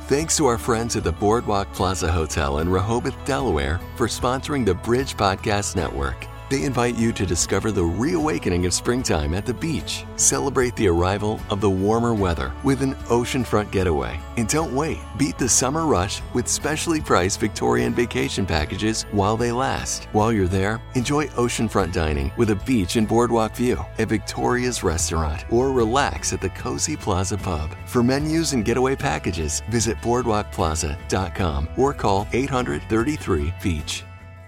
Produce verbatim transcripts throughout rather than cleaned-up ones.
Thanks to our friends at the Boardwalk Plaza Hotel in Rehoboth, Delaware, for sponsoring the Bridge Podcast Network. They invite you to discover the reawakening of springtime at the beach. Celebrate the arrival of the warmer weather with an oceanfront getaway. And don't wait. Beat the summer rush with specially priced Victorian vacation packages while they last. While you're there, enjoy oceanfront dining with a beach and boardwalk view at Victoria's Restaurant, or relax at the Cozy Plaza Pub. For menus and getaway packages, visit boardwalk plaza dot com or call eight hundred, thirty-three, beach.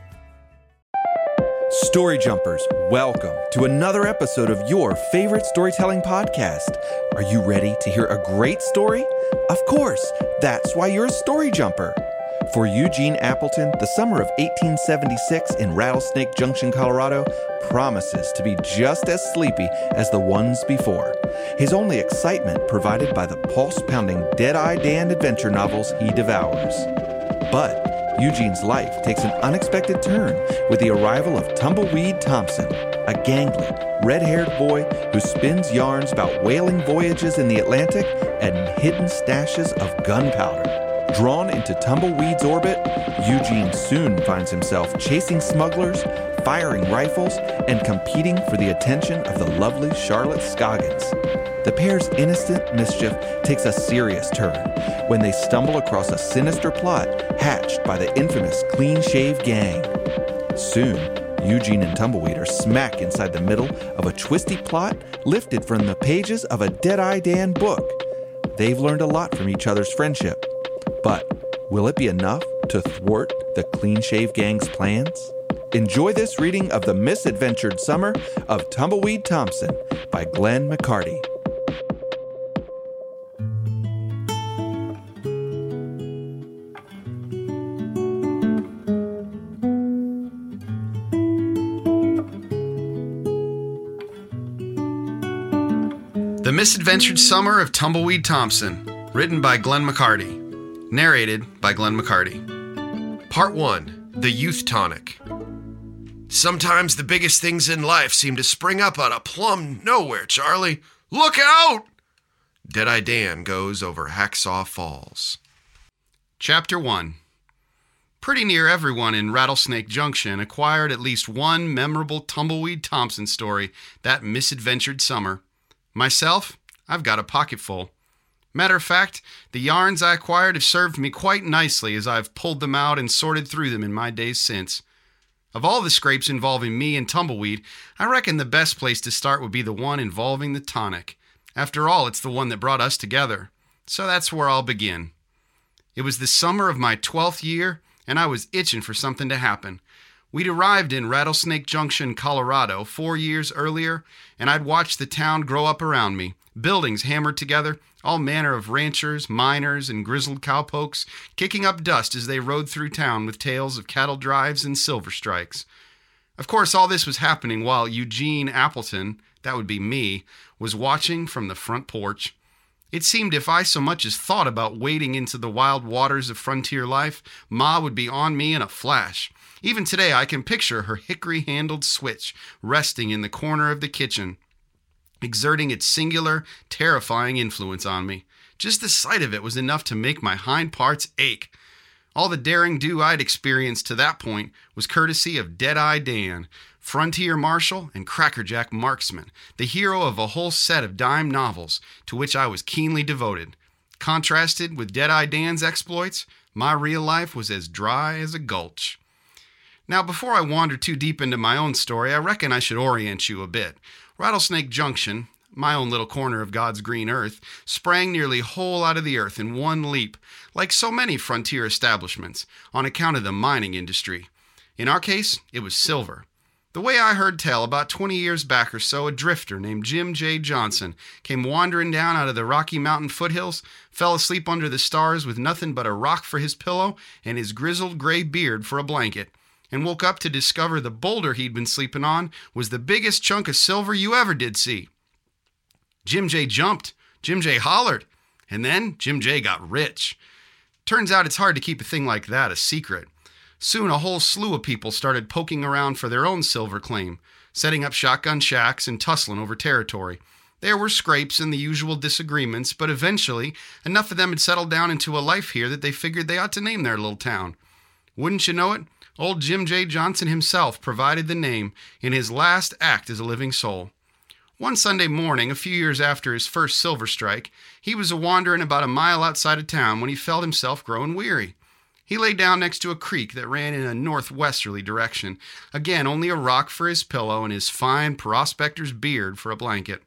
Story Jumpers, welcome to another episode of your favorite storytelling podcast. Are you ready to hear a great story? Of course, that's why you're a Story Jumper. For Eugene Appleton, the summer of eighteen seventy-six in Rattlesnake Junction, Colorado, promises to be just as sleepy as the ones before. His only excitement provided by the pulse-pounding Dead-Eye Dan adventure novels he devours. But Eugene's life takes an unexpected turn with the arrival of Tumbleweed Thompson, a gangly, red-haired boy who spins yarns about whaling voyages in the Atlantic and hidden stashes of gunpowder. Drawn into Tumbleweed's orbit, Eugene soon finds himself chasing smugglers, firing rifles, and competing for the attention of the lovely Charlotte Scoggins. The pair's innocent mischief takes a serious turn when they stumble across a sinister plot hatched by the infamous Clean Shave Gang. Soon, Eugene and Tumbleweed are smack inside the middle of a twisty plot lifted from the pages of a Dead-Eye Dan book. They've learned a lot from each other's friendship. But will it be enough to thwart the Clean Shave Gang's plans? Enjoy this reading of The Misadventured Summer of Tumbleweed Thompson by Glenn McCarty. The Misadventured Summer of Tumbleweed Thompson, written by Glenn McCarty, narrated by Glenn McCarty. Part one, The Youth Tonic. Sometimes the biggest things in life seem to spring up out of plumb nowhere, Charlie. Look out! Dead-Eye Dan goes over Hacksaw Falls. Chapter one. Pretty near everyone in Rattlesnake Junction acquired at least one memorable Tumbleweed Thompson story that misadventured summer. Myself, I've got a pocket full. Matter of fact, the yarns I acquired have served me quite nicely as I've pulled them out and sorted through them in my days since. Of all the scrapes involving me and Tumbleweed, I reckon the best place to start would be the one involving the tonic. After all, it's the one that brought us together. So that's where I'll begin. It was the summer of my twelfth year, and I was itching for something to happen. We'd arrived in Rattlesnake Junction, Colorado, four years earlier, and I'd watched the town grow up around me. Buildings hammered together, all manner of ranchers, miners, and grizzled cowpokes kicking up dust as they rode through town with tales of cattle drives and silver strikes. Of course, all this was happening while Eugene Appleton, that would be me, was watching from the front porch. It seemed if I so much as thought about wading into the wild waters of frontier life, Ma would be on me in a flash. Even today, I can picture her hickory-handled switch resting in the corner of the kitchen, exerting its singular, terrifying influence on me. Just the sight of it was enough to make my hind parts ache. All the daring-do I'd experienced to that point was courtesy of Dead-Eye Dan, frontier marshal and crackerjack marksman, the hero of a whole set of dime novels to which I was keenly devoted. Contrasted with Dead-Eye Dan's exploits, my real life was as dry as a gulch. Now, before I wander too deep into my own story, I reckon I should orient you a bit. Rattlesnake Junction, my own little corner of God's green earth, sprang nearly whole out of the earth in one leap, like so many frontier establishments, on account of the mining industry. In our case, it was silver. The way I heard tell, about twenty years back or so, a drifter named Jim J. Johnson came wandering down out of the Rocky Mountain foothills, fell asleep under the stars with nothing but a rock for his pillow and his grizzled gray beard for a blanket, and woke up to discover the boulder he'd been sleeping on was the biggest chunk of silver you ever did see. Jim J. jumped, Jim J. hollered, and then Jim J. got rich. Turns out it's hard to keep a thing like that a secret. Soon a whole slew of people started poking around for their own silver claim, setting up shotgun shacks and tussling over territory. There were scrapes and the usual disagreements, but eventually enough of them had settled down into a life here that they figured they ought to name their little town. Wouldn't you know it, old Jim J. Johnson himself provided the name in his last act as a living soul. One Sunday morning, a few years after his first silver strike, he was a-wandering about a mile outside of town when he felt himself growing weary. He lay down next to a creek that ran in a northwesterly direction, again only a rock for his pillow and his fine prospector's beard for a blanket.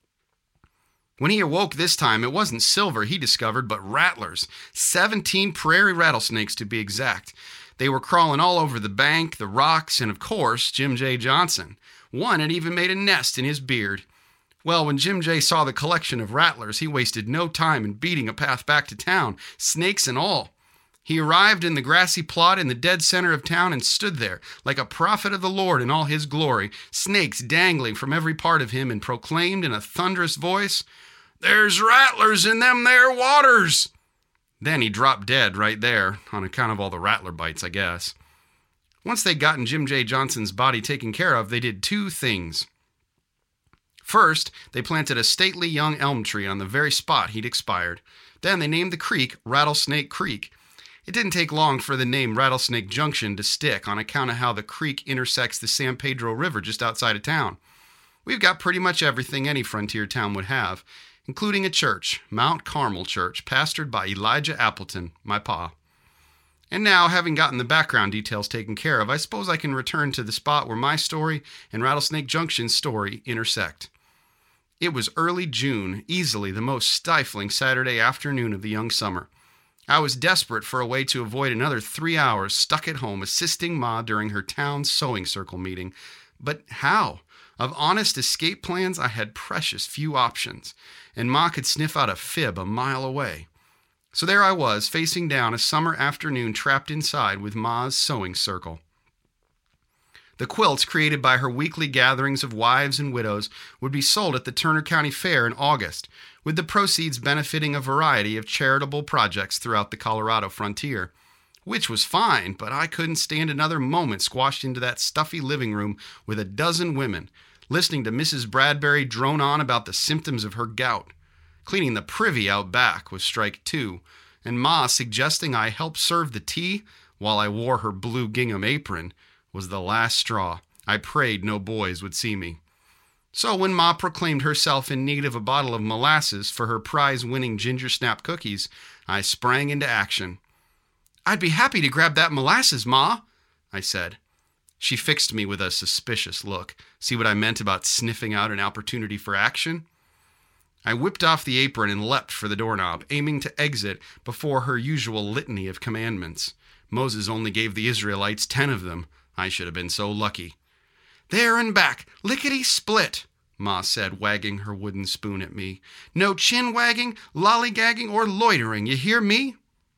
When he awoke this time, it wasn't silver he discovered, but rattlers, seventeen prairie rattlesnakes to be exact. They were crawling all over the bank, the rocks, and of course, Jim J. Johnson. One had even made a nest in his beard. Well, when Jim J. saw the collection of rattlers, he wasted no time in beating a path back to town, snakes and all. He arrived in the grassy plot in the dead center of town and stood there, like a prophet of the Lord in all his glory, snakes dangling from every part of him, and proclaimed in a thunderous voice, "There's rattlers in them there waters!" Then he dropped dead right there, on account of all the rattler bites, I guess. Once they'd gotten Jim J. Johnson's body taken care of, they did two things. First, they planted a stately young elm tree on the very spot he'd expired. Then they named the creek Rattlesnake Creek. It didn't take long for the name Rattlesnake Junction to stick on account of how the creek intersects the San Pedro River just outside of town. We've got pretty much everything any frontier town would have, including a church, Mount Carmel Church, pastored by Elijah Appleton, my pa. And now, having gotten the background details taken care of, I suppose I can return to the spot where my story and Rattlesnake Junction's story intersect. It was early June, easily the most stifling Saturday afternoon of the young summer. I was desperate for a way to avoid another three hours stuck at home assisting Ma during her town sewing circle meeting. But how? Of honest escape plans, I had precious few options, and Ma could sniff out a fib a mile away. So there I was, facing down a summer afternoon trapped inside with Ma's sewing circle. The quilts created by her weekly gatherings of wives and widows would be sold at the Turner County Fair in August, with the proceeds benefiting a variety of charitable projects throughout the Colorado frontier. Which was fine, but I couldn't stand another moment squashed into that stuffy living room with a dozen women, listening to Missus Bradbury drone on about the symptoms of her gout. Cleaning the privy out back was strike two, and Ma suggesting I help serve the tea while I wore her blue gingham apron was the last straw. I prayed no boys would see me. So when Ma proclaimed herself in need of a bottle of molasses for her prize-winning ginger snap cookies, I sprang into action. "I'd be happy to grab that molasses, Ma," I said. She fixed me with a suspicious look. See what I meant about sniffing out an opportunity for action? I whipped off the apron and leapt for the doorknob, aiming to exit before her usual litany of commandments. Moses only gave the Israelites ten of them. I should have been so lucky. "There and back, lickety-split," Ma said, wagging her wooden spoon at me. "No chin-wagging, lollygagging, or loitering, you hear me?"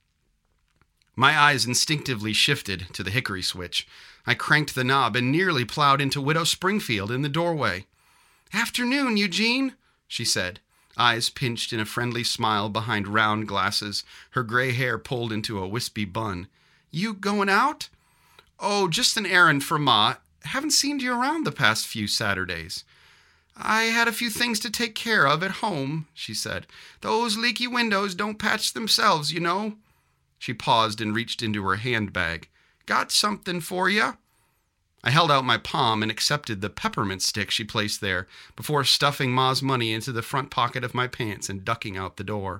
My eyes instinctively shifted to the hickory switch. I cranked the knob and nearly plowed into Widow Springfield in the doorway. "Afternoon, Eugene," she said, eyes pinched in a friendly smile behind round glasses, her gray hair pulled into a wispy bun. "You going out?" "Oh, just an errand for Ma. Haven't seen you around the past few Saturdays." "I had a few things to take care of at home," she said. "Those leaky windows don't patch themselves, you know." She paused and reached into her handbag. "Got something for you?" I held out my palm and accepted the peppermint stick she placed there before stuffing Ma's money into the front pocket of my pants and ducking out the door.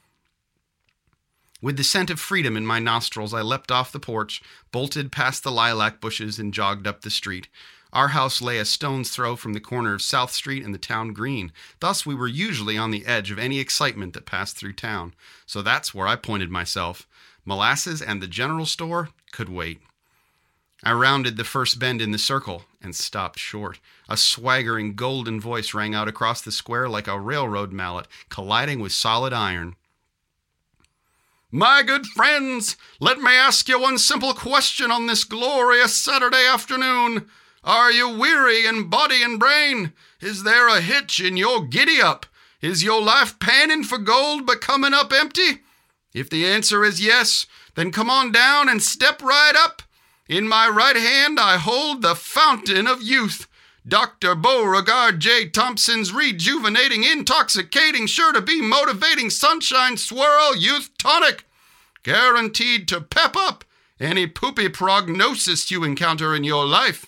With the scent of freedom in my nostrils, I leapt off the porch, bolted past the lilac bushes, and jogged up the street. Our house lay a stone's throw from the corner of South Street and the town green. Thus, we were usually on the edge of any excitement that passed through town. So that's where I pointed myself. Molasses and the general store could wait. I rounded the first bend in the circle and stopped short. A swaggering golden voice rang out across the square like a railroad mallet colliding with solid iron. "My good friends, let me ask you one simple question on this glorious Saturday afternoon. Are you weary in body and brain? Is there a hitch in your giddy-up? Is your life panning for gold but coming up empty? If the answer is yes, then come on down and step right up. In my right hand I hold the fountain of youth. Doctor Beauregard J. Thompson's rejuvenating, intoxicating, sure to be motivating Sunshine Swirl Youth Tonic. Guaranteed to pep up any poopy prognosis you encounter in your life.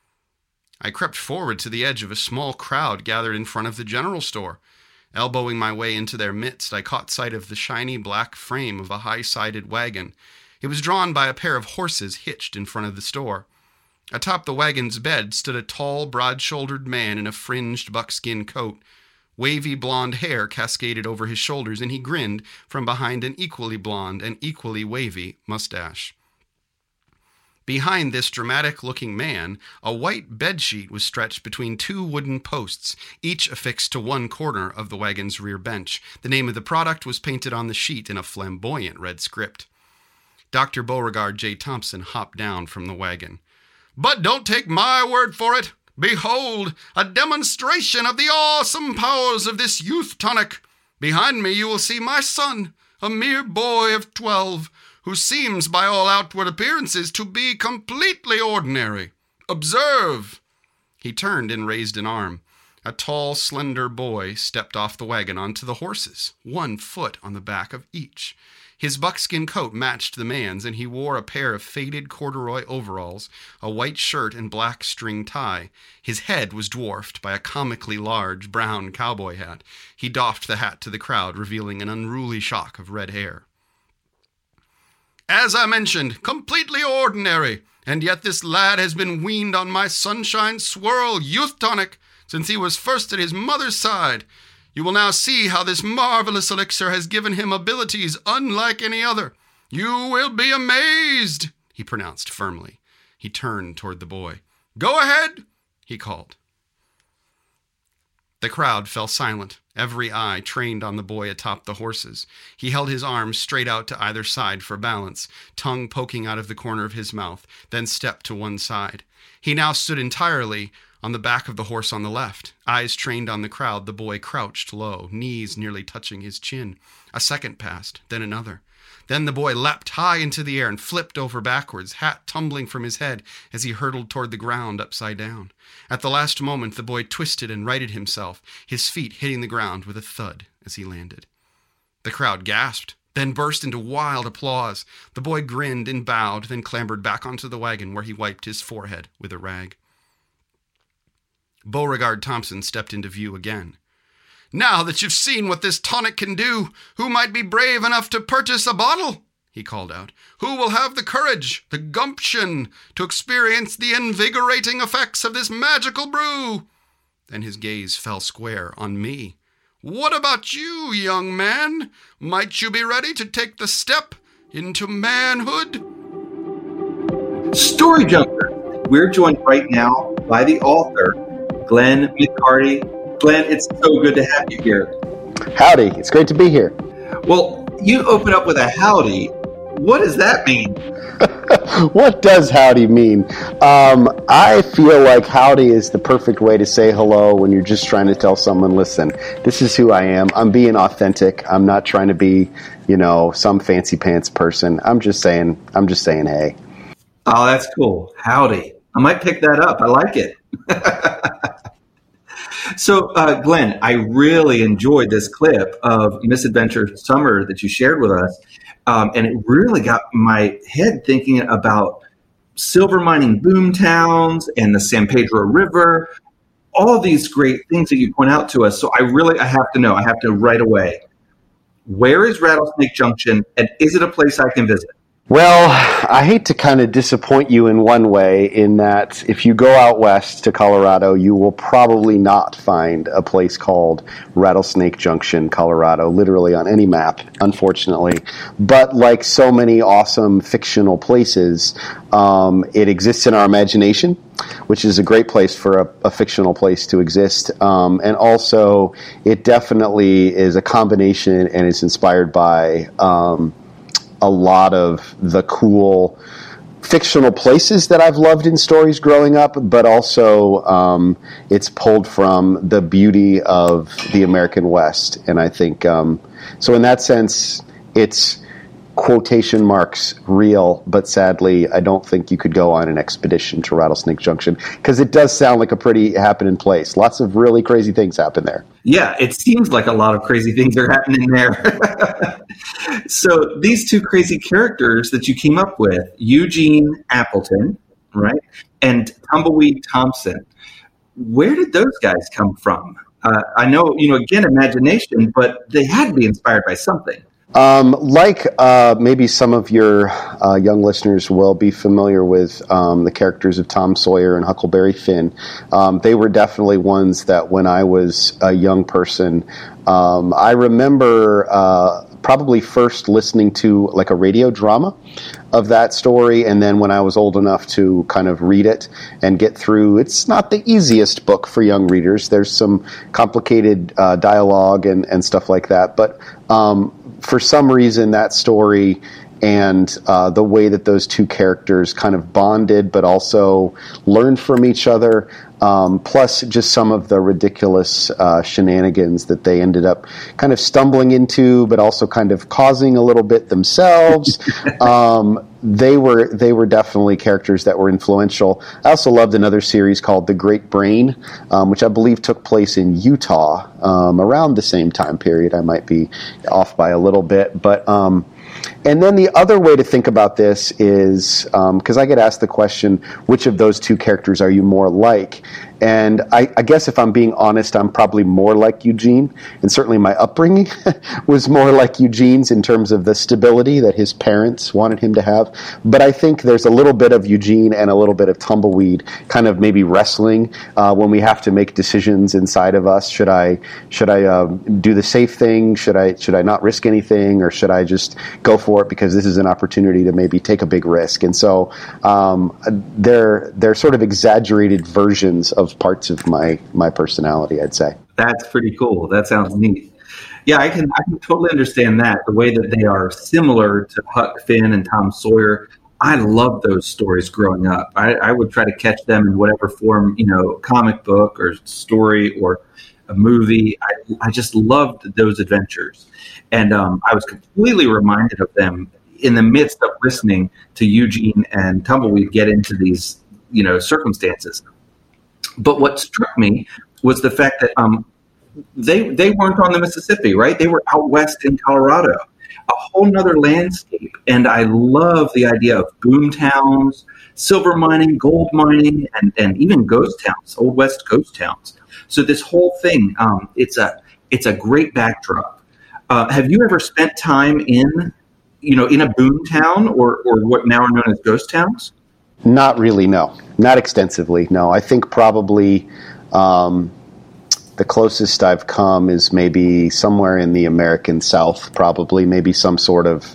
I crept forward to the edge of a small crowd gathered in front of the general store. Elbowing my way into their midst, I caught sight of the shiny black frame of a high-sided wagon. It was drawn by a pair of horses hitched in front of the store. Atop the wagon's bed stood a tall, broad-shouldered man in a fringed buckskin coat. Wavy blonde hair cascaded over his shoulders, and he grinned from behind an equally blonde and equally wavy mustache. Behind this dramatic-looking man, a white bedsheet was stretched between two wooden posts, each affixed to one corner of the wagon's rear bench. The name of the product was painted on the sheet in a flamboyant red script. Doctor Beauregard J. Thompson hopped down from the wagon. "But don't take my word for it. Behold, a demonstration of the awesome powers of this youth tonic. Behind me you will see my son, a mere boy of twelve, who seems by all outward appearances to be completely ordinary. Observe." He turned and raised an arm. A tall, slender boy stepped off the wagon onto the horses, one foot on the back of each. His buckskin coat matched the man's, and he wore a pair of faded corduroy overalls, a white shirt, and black string tie. His head was dwarfed by a comically large brown cowboy hat. He doffed the hat to the crowd, revealing an unruly shock of red hair. "As I mentioned, completely ordinary, and yet this lad has been weaned on my Sunshine Swirl Youth Tonic since he was first at his mother's side. You will now see how this marvelous elixir has given him abilities unlike any other. You will be amazed," he pronounced firmly. He turned toward the boy. "Go ahead," he called. The crowd fell silent, every eye trained on the boy atop the horses. He held his arms straight out to either side for balance, tongue poking out of the corner of his mouth, then stepped to one side. He now stood entirely on the back of the horse on the left. Eyes trained on the crowd, the boy crouched low, knees nearly touching his chin. A second passed, then another. Then the boy leapt high into the air and flipped over backwards, hat tumbling from his head as he hurtled toward the ground upside down. At the last moment, the boy twisted and righted himself, his feet hitting the ground with a thud as he landed. The crowd gasped, then burst into wild applause. The boy grinned and bowed, then clambered back onto the wagon where he wiped his forehead with a rag. Beauregard Thompson stepped into view again. "Now that you've seen what this tonic can do, who might be brave enough to purchase a bottle?" he called out. "Who will have the courage, the gumption, to experience the invigorating effects of this magical brew?" Then his gaze fell square on me. "What about you, young man? Might you be ready to take the step into manhood?" Story Jumper. We're joined right now by the author, Glenn McCarty. Glenn, it's so good to have you here. Howdy. It's great to be here. Well, you open up with a howdy. What does that mean? What does howdy mean? Um, I feel like howdy is the perfect way to say hello when you're just trying to tell someone, listen, this is who I am. I'm being authentic. I'm not trying to be, you know, some fancy pants person. I'm just saying, I'm just saying, hey. Oh, that's cool. Howdy. I might pick that up. I like it. So, uh, Glenn, I really enjoyed this clip of Misadventure Summer that you shared with us. Um, and it really got my head thinking about silver mining boom towns and the San Pedro River, all these great things that you point out to us. So I really, I have to know, I have to right away, where is Rattlesnake Junction, and is it a place I can visit? Well, I hate to kind of disappoint you in one way, in that if you go out west to Colorado, you will probably not find a place called Rattlesnake Junction, Colorado, literally on any map, unfortunately. But like so many awesome fictional places, um, it exists in our imagination, which is a great place for a, a fictional place to exist. Um, and also, it definitely is a combination and is inspired by Um, a lot of the cool fictional places that I've loved in stories growing up, but also um, it's pulled from the beauty of the American West. And I think, um, so in that sense, it's quotation marks real, but sadly, I don't think you could go on an expedition to Rattlesnake Junction because it does sound like a pretty happening place. Lots of really crazy things happen there. Yeah, it seems like a lot of crazy things are happening there. So these two crazy characters that you came up with, Eugene Appleton, right, and Tumbleweed Thompson, where did those guys come from? Uh, I know, you know, again, imagination, but they had to be inspired by something. Um, like uh, maybe some of your uh, young listeners will be familiar with um, the characters of Tom Sawyer and Huckleberry Finn. Um, they were definitely ones that when I was a young person, um, I remember uh, probably first listening to like a radio drama of that story, and then when I was old enough to kind of read it and get through, it's not the easiest book for young readers. There's some complicated uh, dialogue and, and stuff like that, but um, for some reason, that story and uh, the way that those two characters kind of bonded, but also learned from each other, um, plus just some of the ridiculous uh, shenanigans that they ended up kind of stumbling into, but also kind of causing a little bit themselves. um, they were they were definitely characters that were influential. I also loved another series called The Great Brain, um, which I believe took place in Utah um, around the same time period. I might be off by a little bit, but um, and then the other way to think about this is because um, I get asked the question, which of those two characters are you more like? And I, I guess if I'm being honest, I'm probably more like Eugene, and certainly my upbringing was more like Eugene's in terms of the stability that his parents wanted him to have. But I think there's a little bit of Eugene and a little bit of Tumbleweed kind of maybe wrestling uh, when we have to make decisions inside of us. Should I should I uh, do the safe thing? Should I should I not risk anything, or should I just go for it because this is an opportunity to maybe take a big risk? And so um, they're they're sort of exaggerated versions of parts of my my personality, I'd say. That's pretty cool. That sounds neat. Yeah, I can I can totally understand that. The way that they are similar to Huck Finn and Tom Sawyer. I loved those stories growing up. I, I would try to catch them in whatever form, you know, comic book or story or a movie. I, I just loved those adventures. And um, I was completely reminded of them in the midst of listening to Eugene and Tumbleweed get into these, you know, circumstances. But what struck me was the fact that um, they they weren't on the Mississippi, right? They were out west in Colorado, a whole nother landscape. And I love the idea of boom towns, silver mining, gold mining, and, and even ghost towns, Old West ghost towns. So this whole thing, um, it's a it's a great backdrop. Uh, have you ever spent time in, you know, in a boom town or or what now are known as ghost towns? Not really, no. Not extensively, no. I think probably um, the closest I've come is maybe somewhere in the American South, probably, maybe some sort of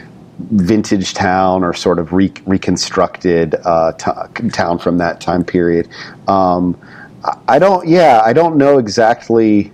vintage town or sort of re- reconstructed uh, t- town from that time period. Um, I don't, yeah, I don't know exactly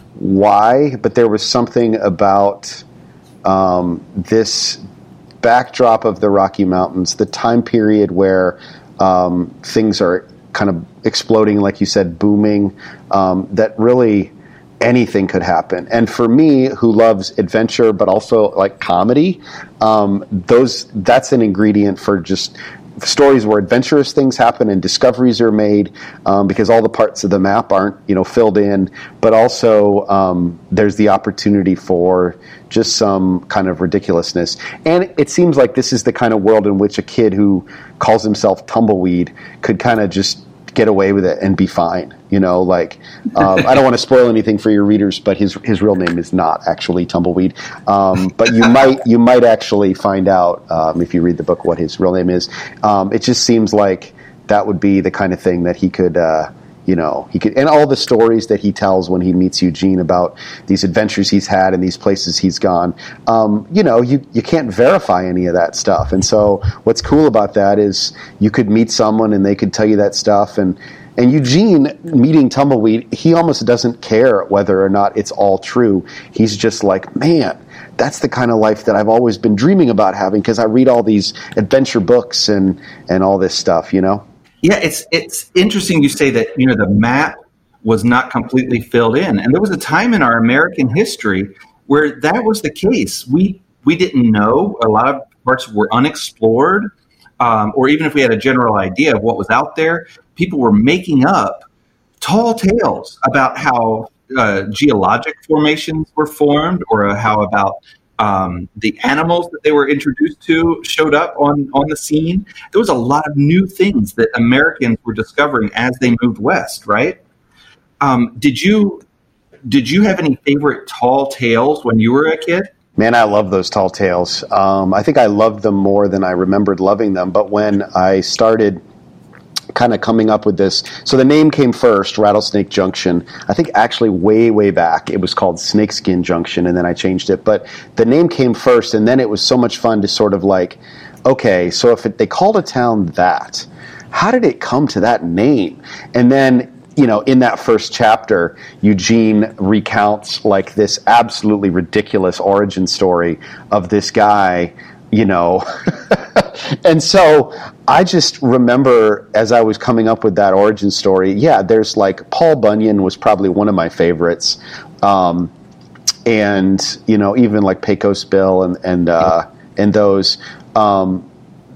why, but there was something about um, this backdrop of the Rocky Mountains, the time period where um, things are kind of exploding, like you said, booming, um, that really anything could happen. And for me, who loves adventure but also like comedy, um, those that's an ingredient for just stories where adventurous things happen and discoveries are made, um, because all the parts of the map aren't, you know, filled in, but also um, there's the opportunity for just some kind of ridiculousness. And it seems like this is the kind of world in which a kid who calls himself Tumbleweed could kind of just get away with it and be fine. You know, like, um, I don't want to spoil anything for your readers, but his his real name is not actually Tumbleweed. Um, but you might you might actually find out um, if you read the book what his real name is. Um, it just seems like that would be the kind of thing that he could, uh, you know, he could, and all the stories that he tells when he meets Eugene about these adventures he's had and these places he's gone. Um, you know, you you can't verify any of that stuff, and so what's cool about that is you could meet someone and they could tell you that stuff. And And Eugene, meeting Tumbleweed, he almost doesn't care whether or not it's all true. He's just like, man, that's the kind of life that I've always been dreaming about having because I read all these adventure books and, and all this stuff, you know? Yeah, it's it's interesting you say that, you know, the map was not completely filled in. And there was a time in our American history where that was the case. We we didn't know. A lot of parts were unexplored. Um, or even if we had a general idea of what was out there, people were making up tall tales about how uh, geologic formations were formed, or uh, how about um, the animals that they were introduced to showed up on, on the scene. There was a lot of new things that Americans were discovering as they moved west, right? Um, did you did you have any favorite tall tales when you were a kid? Man, I love those tall tales. Um, I think I loved them more than I remembered loving them. But when I started kind of coming up with this, so the name came first, Rattlesnake Junction. I think actually way, way back it was called Snakeskin Junction, and then I changed it. But the name came first, and then it was so much fun to sort of like, okay, so if it, they called a town that, how did it come to that name? And then, you know, in that first chapter, Eugene recounts like this absolutely ridiculous origin story of this guy, you know. And so I just remember as I was coming up with that origin story, yeah, there's like Paul Bunyan was probably one of my favorites. Um, and, you know, even like Pecos Bill and, and, uh, and those, um,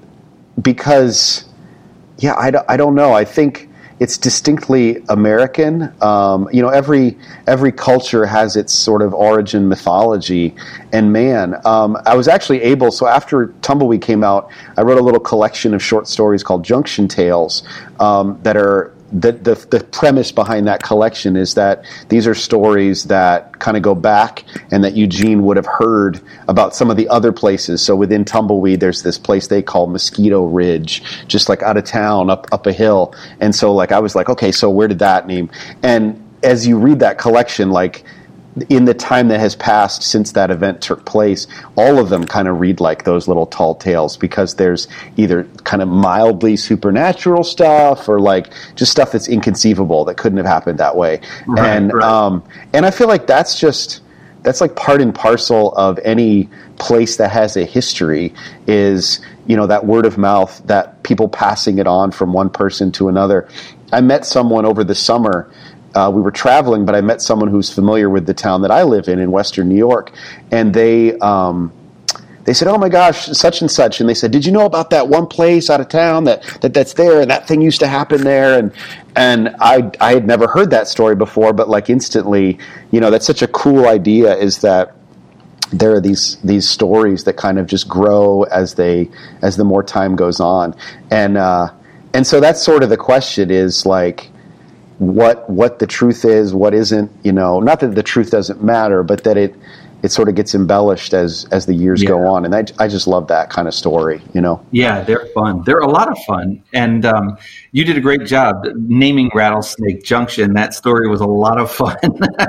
because, yeah, I, I don't know. I think it's distinctly American. Um, you know, every every culture has its sort of origin mythology. And man, um, I was actually able, so after Tumbleweed came out, I wrote a little collection of short stories called Junction Tales um, that are, the, the the premise behind that collection is that these are stories that kind of go back and that Eugene would have heard about some of the other places. So within Tumbleweed, there's this place they call Mosquito Ridge, just like out of town, up up a hill. And so like I was like, okay, so where did that name? And as you read that collection, like in the time that has passed since that event took place, all of them kind of read like those little tall tales, because there's either kind of mildly supernatural stuff or like just stuff that's inconceivable that couldn't have happened that way. Right, and right. Um, and I feel like that's just that's like part and parcel of any place that has a history, is, you know, that word of mouth, that people passing it on from one person to another. I met someone over the summer. Uh, we were traveling, but I met someone who's familiar with the town that I live in, in Western New York, and they um, they said, "Oh my gosh, such and such," and they said, "Did you know about that one place out of town that, that that's there, and that thing used to happen there?" And and I I had never heard that story before, but like instantly, you know, that's such a cool idea, is that there are these these stories that kind of just grow as they as the more time goes on, and uh, and so that's sort of the question, is like, what what the truth is, what isn't, you know, not that the truth doesn't matter, but that it it sort of gets embellished as as the years yeah. go on. And I, I just love that kind of story, you know. Yeah, they're fun. They're a lot of fun. And um, you did a great job naming Rattlesnake Junction. That story was a lot of fun.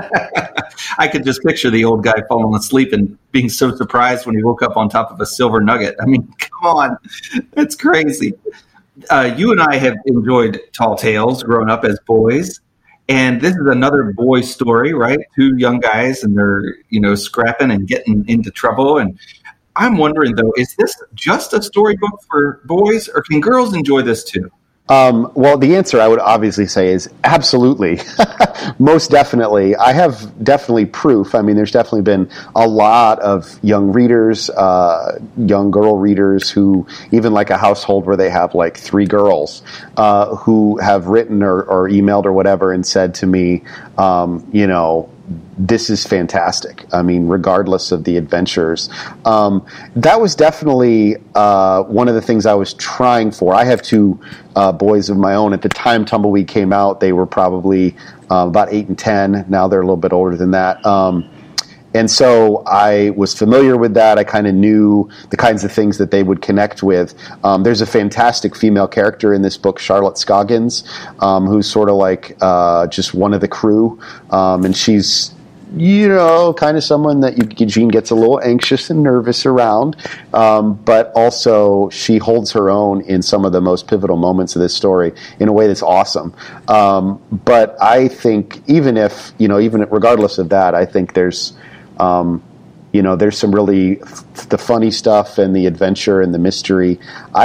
I could just picture the old guy falling asleep and being so surprised when he woke up on top of a silver nugget. I mean, come on. That's crazy. Uh, you and I have enjoyed tall tales growing up as boys, and this is another boy story, right? Two young guys, and they're, you know, scrapping and getting into trouble. And I'm wondering, though, is this just a storybook for boys, or can girls enjoy this too? Um, well, the answer I would obviously say is absolutely. Most definitely. I have definitely proof. I mean, there's definitely been a lot of young readers, uh, young girl readers who, even like a household where they have like three girls, uh, who have written or, or emailed or whatever and said to me, um, you know, this is fantastic. I mean, regardless of the adventures. Um, that was definitely uh, one of the things I was trying for. I have two uh, boys of my own. At the time Tumbleweed came out, they were probably uh, about eight and ten. Now they're a little bit older than that. Um, and so I was familiar with that. I kind of knew the kinds of things that they would connect with. Um, there's a fantastic female character in this book, Charlotte Scoggins, um, who's sort of like uh, just one of the crew. Um, and she's, you know, kind of someone that Eugene gets a little anxious and nervous around. Um, but also she holds her own in some of the most pivotal moments of this story in a way that's awesome. Um, but I think even if, you know, even regardless of that, I think there's, Um, you know, there's some really f- the funny stuff and the adventure and the mystery. I don't,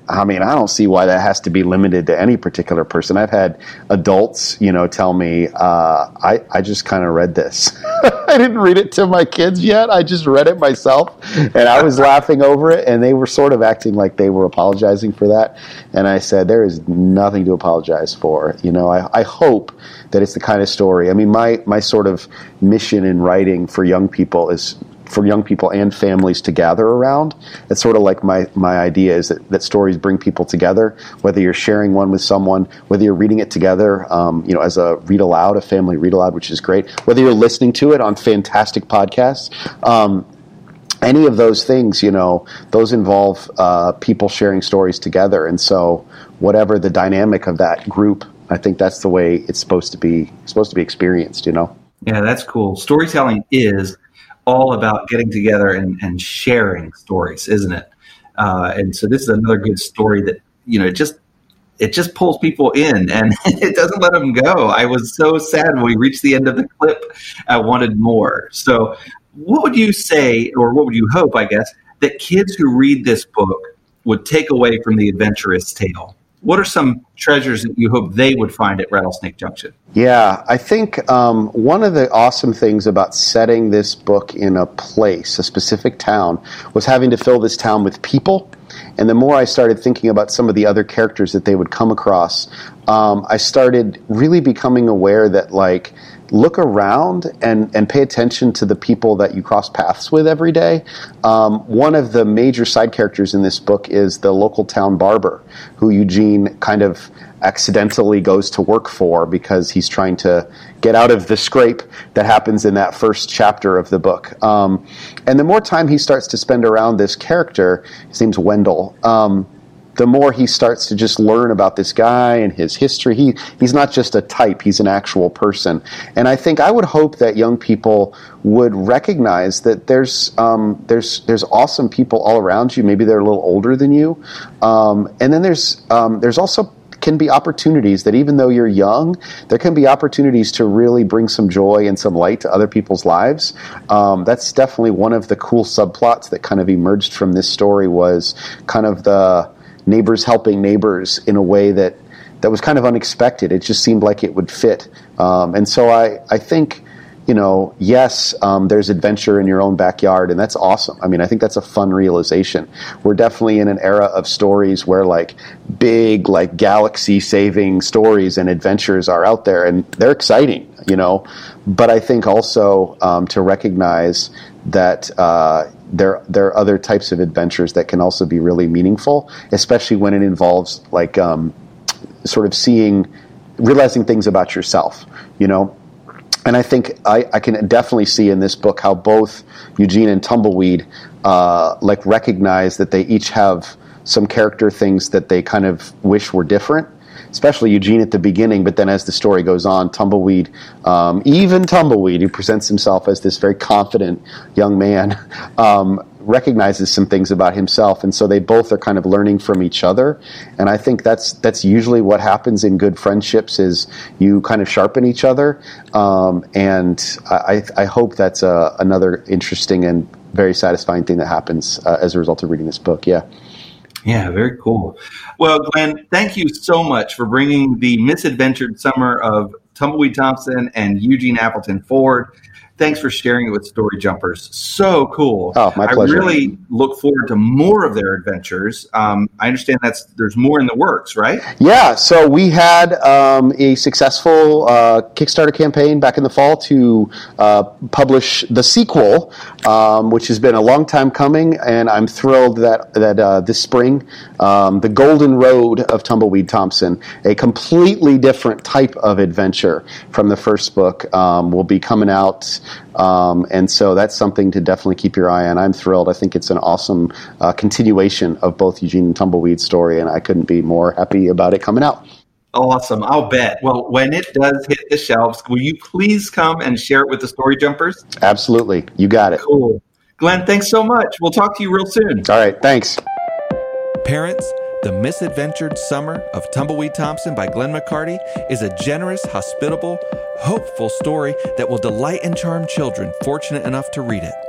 I mean, I don't see why that has to be limited to any particular person. I've had adults, you know, tell me, uh, I, I just kind of read this. I didn't read it to my kids yet. I just read it myself, and I was laughing over it, and they were sort of acting like they were apologizing for that. And I said, there is nothing to apologize for. You know, I, I hope that it's the kind of story. I mean, my, my sort of mission in writing for young people is for young people and families to gather around. It's sort of like my, my idea is that, that stories bring people together, whether you're sharing one with someone, whether you're reading it together, um, you know, as a read aloud, a family read aloud, which is great, whether you're listening to it on fantastic podcasts. Um, any of those things, you know, those involve uh, people sharing stories together. And so whatever the dynamic of that group, I think that's the way it's supposed to be, supposed to be experienced, you know? Yeah, that's cool. Storytelling is all about getting together and, and sharing stories, isn't it? Uh, and so this is another good story that, you know, it just it just pulls people in and it doesn't let them go. I was so sad when we reached the end of the clip. I wanted more. So what would you say, or what would you hope, I guess, that kids who read this book would take away from the adventurous tale? What are some treasures that you hope they would find at Rattlesnake Junction? Yeah, I think um, one of the awesome things about setting this book in a place, a specific town, was having to fill this town with people. And the more I started thinking about some of the other characters that they would come across, um, I started really becoming aware that, like, look around and, and pay attention to the people that you cross paths with every day. Um, one of the major side characters in this book is the local town barber, who Eugene kind of accidentally goes to work for because he's trying to get out of the scrape that happens in that first chapter of the book. Um, and the more time he starts to spend around this character, his name's Wendell, um, the more he starts to just learn about this guy and his history. He he's not just a type, he's an actual person. And I think I would hope that young people would recognize that there's um, there's there's awesome people all around you. Maybe they're a little older than you. Um, and then there's um, there's also can be opportunities that even though you're young, there can be opportunities to really bring some joy and some light to other people's lives. Um, that's definitely one of the cool subplots that kind of emerged from this story, was kind of the neighbors helping neighbors in a way that, that was kind of unexpected. It just seemed like it would fit. Um, and so I, I think, you know, yes, um, there's adventure in your own backyard, and that's awesome. I mean, I think that's a fun realization. We're definitely in an era of stories where, like, big, like, galaxy-saving stories and adventures are out there, and they're exciting, you know. But I think also um, to recognize that uh, there there are other types of adventures that can also be really meaningful, especially when it involves, like, um, sort of seeing, realizing things about yourself, you know. And I think I, I can definitely see in this book how both Eugene and Tumbleweed uh, like recognize that they each have some character things that they kind of wish were different, especially Eugene at the beginning. But then as the story goes on, Tumbleweed, um, even Tumbleweed, who presents himself as this very confident young man, um, recognizes some things about himself, and so they both are kind of learning from each other. And I think that's that's usually what happens in good friendships, is you kind of sharpen each other. Um, and I, I hope that's a, another interesting and very satisfying thing that happens uh, as a result of reading this book. Yeah. Yeah, very cool. Well, Glenn, thank you so much for bringing the misadventured summer of Tumbleweed Thompson and Eugene Appleton forward. Thanks for sharing it with Story Jumpers. So cool. Oh, my pleasure. I really look forward to more of their adventures. Um, I understand that's there's more in the works, right? Yeah, so we had um, a successful uh, Kickstarter campaign back in the fall to uh, publish the sequel, um, which has been a long time coming, and I'm thrilled that that uh, this spring, um, The Golden Road of Tumbleweed Thompson, a completely different type of adventure from the first book, um, will be coming out. Um, and so that's something to definitely keep your eye on. I'm thrilled. I think it's an awesome uh, continuation of both Eugene and Tumbleweed's story, and I couldn't be more happy about it coming out. Awesome. I'll bet. Well, when it does hit the shelves, will you please come and share it with the Story Jumpers? Absolutely. You got it. Cool. Glenn, thanks so much. We'll talk to you real soon. All right. Thanks. Parents, The Misadventured Summer of Tumbleweed Thompson by Glenn McCarty is a generous, hospitable, hopeful story that will delight and charm children fortunate enough to read it.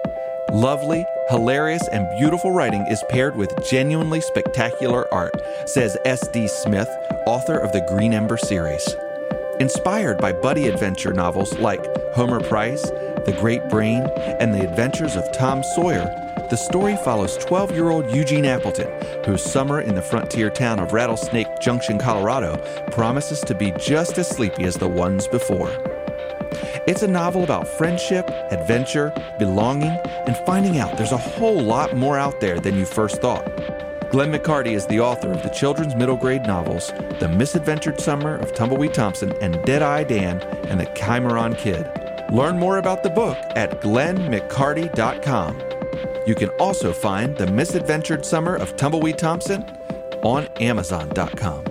Lovely, hilarious, and beautiful writing is paired with genuinely spectacular art, says S D Smith, author of the Green Ember series. Inspired by buddy adventure novels like Homer Price, The Great Brain, and The Adventures of Tom Sawyer, the story follows twelve-year-old Eugene Appleton, whose summer in the frontier town of Rattlesnake Junction, Colorado, promises to be just as sleepy as the ones before. It's a novel about friendship, adventure, belonging, and finding out there's a whole lot more out there than you first thought. Glenn McCarty is the author of the children's middle grade novels, The Misadventured Summer of Tumbleweed Thompson and Deadeye Dan and the Chimeron Kid. Learn more about the book at glenn mccarty dot com. You can also find The Misadventured Summer of Tumbleweed Thompson on amazon dot com.